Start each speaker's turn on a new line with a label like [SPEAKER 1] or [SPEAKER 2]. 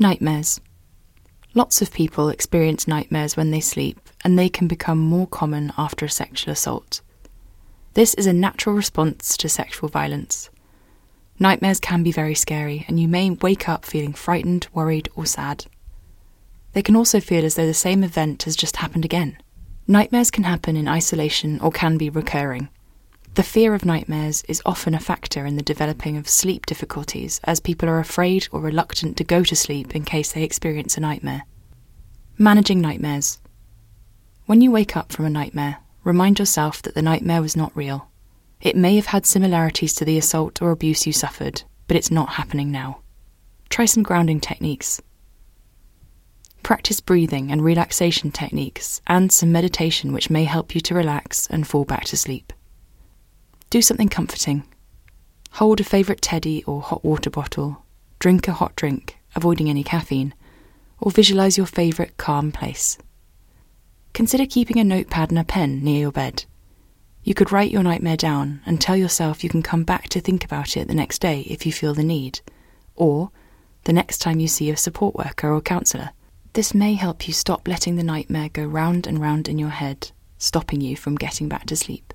[SPEAKER 1] Nightmares. Lots of people experience nightmares when they sleep, and they can become more common after a sexual assault. This is a natural response to sexual violence. Nightmares can be very scary, and you may wake up feeling frightened, worried, or sad. They can also feel as though the same event has just happened again. Nightmares can happen in isolation or can be recurring. The fear of nightmares is often a factor in the developing of sleep difficulties, as people are afraid or reluctant to go to sleep in case they experience a nightmare. Managing nightmares. When you wake up from a nightmare, remind yourself that the nightmare was not real. It may have had similarities to the assault or abuse you suffered, but it's not happening now. Try some grounding techniques. Practice breathing and relaxation techniques and some meditation which may help you to relax and fall back to sleep. Do something comforting. Hold a favourite teddy or hot water bottle, drink a hot drink, avoiding any caffeine, or visualise your favourite calm place. Consider keeping a notepad and a pen near your bed. You could write your nightmare down and tell yourself you can come back to think about it the next day if you feel the need, or the next time you see a support worker or counsellor. This may help you stop letting the nightmare go round and round in your head, stopping you from getting back to sleep.